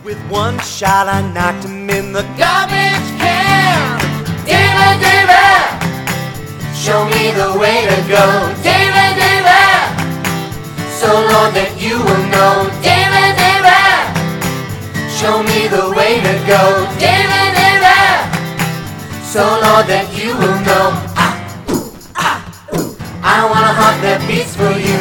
With one shot I knocked him in the Garbage can. David, David, show me the way to go. David, David, so Lord that you will know. David, David, show me the way to go. David, David, so Lord that you will know. I wanna hunt that beats for you.